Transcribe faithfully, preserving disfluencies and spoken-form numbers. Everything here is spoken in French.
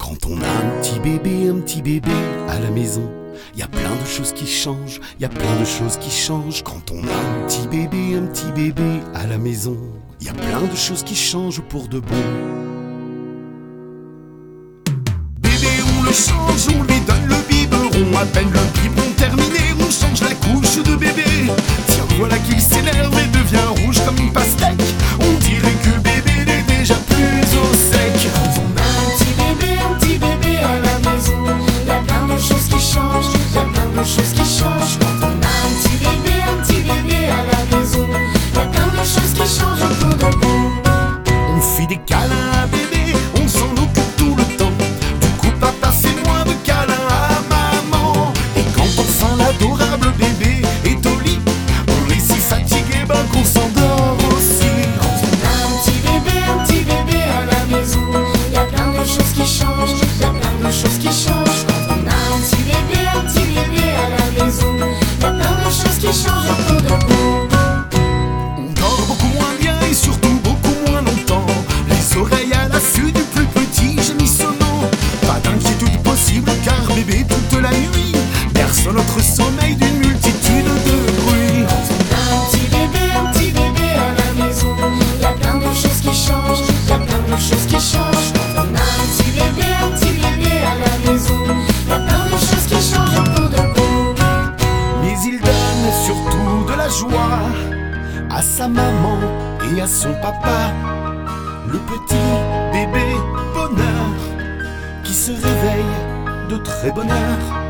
Quand on a un petit bébé, un petit bébé à la maison, y a plein de choses qui changent, y a plein de choses qui changent. Quand on a un petit bébé, un petit bébé à la maison, y a plein de choses qui changent pour de bon. Bébé, on le change, on lui donne le biberon. À peine le biberon terminé, on change la couche de bébé. Tiens, voilà qu'il s'énerve et devient rouge comme une pastèque. On dirait que bébé n'est déjà plus au sec. Quand on a un petit bébé, un petit bébé à la maison, y a plein de choses qui changent, y a plein de choses qui changent. Quand on a un petit bébé, un petit bébé à la maison, y a plein de choses qui changent pour de bon. On fait des câlins à bébé, on s'en occupe tout le temps. Du coup papa fait moins de câlins à maman. Et quand enfin l'adorable bébé est au lit, on est si fatigué ben qu'on s'endort aussi. Quand on a un petit bébé, un petit bébé à la maison, y a plein de choses qui changent, y a plein de choses qui changent. Quand on a un petit bébé, un petit bébé à la maison, y a plein de choses qui changent pour de bon. On dort beaucoup moins bien et surtout beaucoup moins longtemps. Les oreilles à l'affût du plus petit gémissement. Pas d'inquiétude possible car bébé toute la nuit berce notre sommeil d'une multitude de bruits. Quand on a un petit bébé, un petit bébé à la maison, y a plein de choses qui changent, y a plein de choses qui changent. Quand on a un petit bébé, un petit bébé à la maison, y a plein de choses qui changent pour de bon. Mais il donne surtout de la joie à sa maman et à son papa. Le petit bébé bonheur qui se réveille de très bonne heure.